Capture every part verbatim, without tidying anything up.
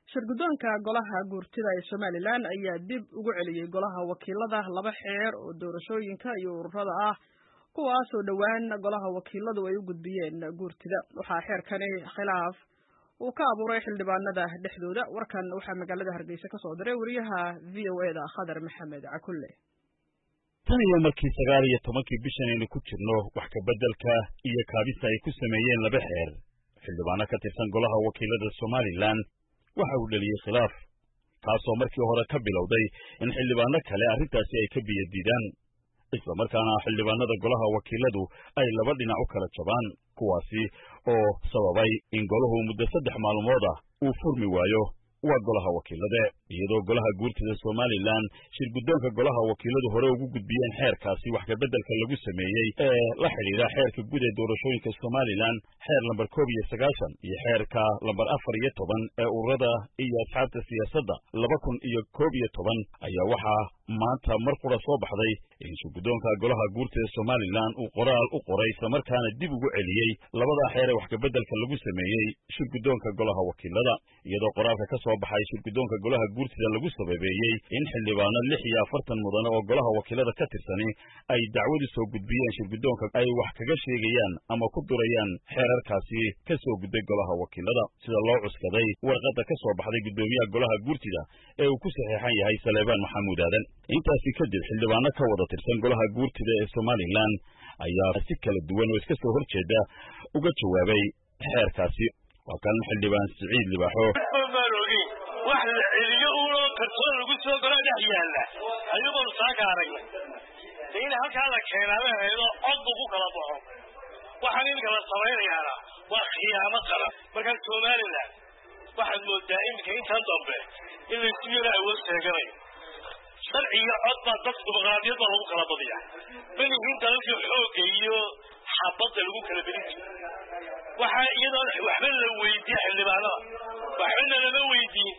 shirgudoonka golaha guurtida ee Somaliland ayaa dib ugu celiyay golaha wakiilada laba xeer oo doorashooyinka iyo ururada ah kuwaas oo dhawaan golaha wakiiladu ay u gudbiyeen guurtida. Waxaa xeerkani khilaaf uu ka abuuray xildhibaanada dhexdooda. Warkan waxaa magaalada Hargeysa ka soo diray wariyaha V O A da Khadar Maxamed Cakulle. tan iyo markii sagaal iyo tobankii bishan aynu ku jirno wax ka beddelka iyo kaabista ay ku sameeyeen laba xeer xildhibaano ka tirsan golaha wakiilada Somaliland waxa uu dhaliyay khilaaf kaasoo markii hore ka bilowday in xildhibaano kale arrintaasi ay ka biyadiidaan isla markaana xildhibaanada golaha wakiiladu ay laba dhinac u kala jabaan kuwaasi oo sababay in golahu muddo saddex maalmood ah uu furmi waayo waa golaha wakiilada iyadoo golaha guurtida Somaliland shirgudoonka golaha wakiiladu hore ugu gudbiyeen xeerkaasi wax ka beddelka lagu sameeyay ee la xiriira xeerka guud ee doorashooyinka Somaliland xeer lambar koob iyo sagaashan iyo xeerka lambar afar iyo toban ee ururada iyo asxaabta siyaasadda laba kun iyo koob iyo toban ayaa waxaa maanta mar qura soo baxday in shirgudoonka golaha guurtida Somaliland uu qoraal u qoray isla markaana dib ugu celiyay labada xeer ee wax ka beddelka lagu sameeyay shirgudoonka golaha wakiilada iyadoo qoraalka ka soo baxay shirgudoonka golaha guurtida lagu sababeeyay in xildhibaano lix iyo afartan mudane oo golaha wakiilada ka tirsani ay dacwadu soo gudbiyeen shirgudoonka ay wax kaga sheegayaan ama ku durayaan xeerarkaasi ka soo gudbay golaha wakiilada sida loo cuskaday warqadda ka soo baxday gudoomiyaha golaha guurtida ee uu ku saxeexan yahay Saleebaan Maxamuud Aadan. intaasi kadib xildhibaano ka wada tirsan golaha guurtida ee Somaliland ayaa si kala duwan oo iska soo horjeeda uga jawaabay xeerkaasi. waa kan xildhibaan Siciid Libaaxo wax la celiyo oo kartoon lagu soo galo dhex yaala ayagoo saaka aragnay in halka la keenayo heedo cod ugu kala baxo waxaan in kala sameeyana waa khiyaamo qaran marka Somaliland waxaad moodaa in intaan dambe in la siiyay ay wada sheegay sharciga cod baa dad dimuqraadiyad lagu kala badiyaa bilin dalka xoog iyo xabada lagu kala bedin waxa iyadoo waxba la weydiiyay xildhibaanada waxna lama weydiin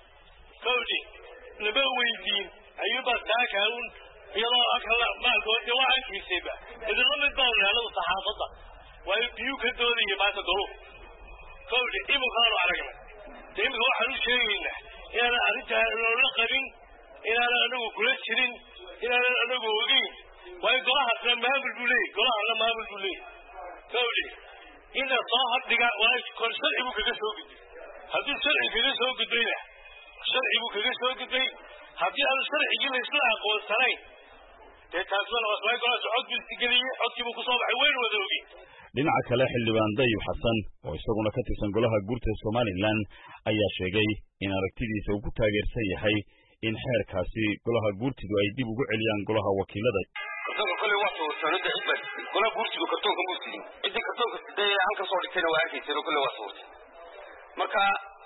kowdi lama weydiin ayuba taakaun iyadoo akala maalkood waa ankiisaba idin mid baa leeyahay saxaafada way biyo ka doonayay maanta dolo kowdi imu qaar aragnay deemka waxa uu sheegaynaa in arrinta loo qabin inaan anagu kula jirin inaan anagu ogeyn way golaha maamul bulay golaha maamul bulay kowdi ina soo hadhiga way korsal ibu kaga soo gudbay hadii sharci kaga soo gudbayna sharci ibu kaga soo gudbay hadii aan sharciga la isla aqoonsanay ee taasoo way golaha cod bilsigeliye codkiibu ku soo baxay weyn wada ogeyn. dhinaca kale xildhibaan Dayib Xasan oo isaguna ka tirsan golaha guurtida Somaliland ayaa sheegay in aragtidiisa uu ku taageersan yahay in xeerkaasi golaha guurtidu ay dib ugu celiyaan golaha wakiilada. dadka kale waa soo sanada ibad golaha guurtidu kartoonka muusiin cidda kartoonka sidee halka soo dhigtayna waa arkaysa kale waa soo marka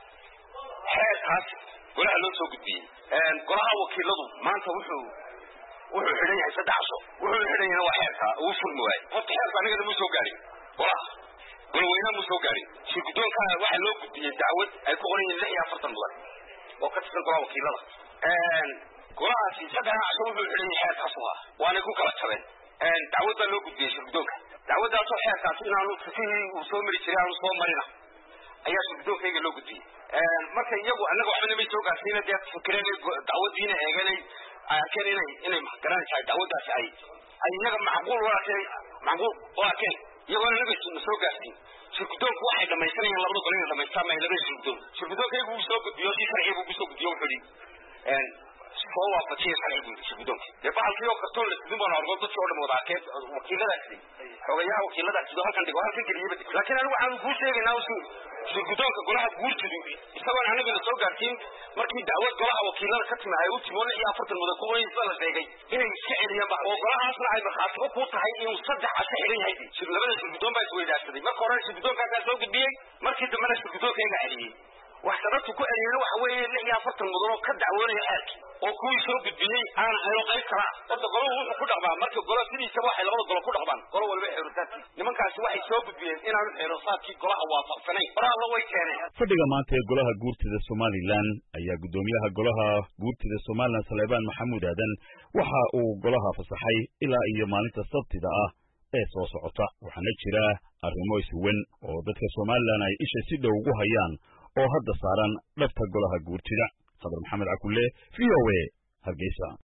xeerkaas golaha loo soo gudbiyay een golaha wakiiladu maanta wuxuu wuxuu xidhan yahay saddex sano wuxuu xidhan yahay waa xeerka uu furmi waay horta xeerka aniga ma soo gaarin golaha golweynaha ma soo gaarin shirgudoonka waxa loo gudbiyay dacwad ay ku qoran yihiin lix iyo afartan mudan oo ka tirsan golaha wakiilada een golaha si saddex sano wuxuu xidhan yahay xeerkaas waa waana ku kala tabeen een dacwad baa loo gudbiyay shirgudoonka dacwadaas oo xeerkaas inaanu fikiray uu soo mari jiray aanu soo marina ayaa shirgudoonkayga loo gudbiyay een marka iyagu anaga waxba ma soo gaarsiina dad fikireen dacwadiina eeganay ayaan inay inay maxkaran tahay dacwadaas ay ay iyaga macquul walaakay macquul walaakay iyagoo anaga soo gaarsiin shirgudoonku waxay dhamaysanayaan labada qolin dhamaysan ma labada shirgudoon shirgudoonkaygu uu soo gudbiyo si sharci uu soo gudbiyo wuxuu een soo waafaqay sharciga shirgudoonka ee baalkii oo kartoon la sidoo baan argo dadkii oo dhan wada arkay wakiiladaasi xogayaha wakiiladaasi sidoo halkan dhigo halkan geliyay laakiin anigu waxaan ku sheegaynaa uu shirgudoonka golaha guurtidu isagoo anaga la soo gaarsiin markii dacwad golaha wakiilada ka timaaday uu timo lix iyo afartan mudan ku weyn la sheegay inay iska celiyaan ba oo golahaasna ay marxaatibo ku tahay inuu saddex casho xiran yahay shir labada shirgudoon baa isweydaarsaday marka hore shirgudoonka ka soo gudbiyay markii dambena shirgudoonka ay celiyay wax sababtu ku celiyay waxa weeye lix iyo afartan mudan oo ka dacwoonaya xeerkii oo kuwii soo gudbiyay aan hayro qayb kala dadka golaha wuxuu ku dhaqmaa markii golaha sidiisa waxay labada golo ku dhaqmaan golo walba xeertaasi nimankaasi waxay soo gudbiyeen inaanu xeertaasi golaha waafaqsanayn qoraal way keeneen. fadhiga maanta ee golaha guurtida Somaliland ayaa gudoomiyaha golaha guurtida Somaliland Saleebaan Maxamuud Aadan waxa uu golaha fasaxay ilaa iyo maalinta Sabtida ah ee soo socota waxaana jira arrimo isweyn oo dadka Somaliland ay isha si dhow ugu hayaan oo hadda saaran dhabta golaha guurtida. Khadar Maxamed Cakulle, V O A, Hargeysa.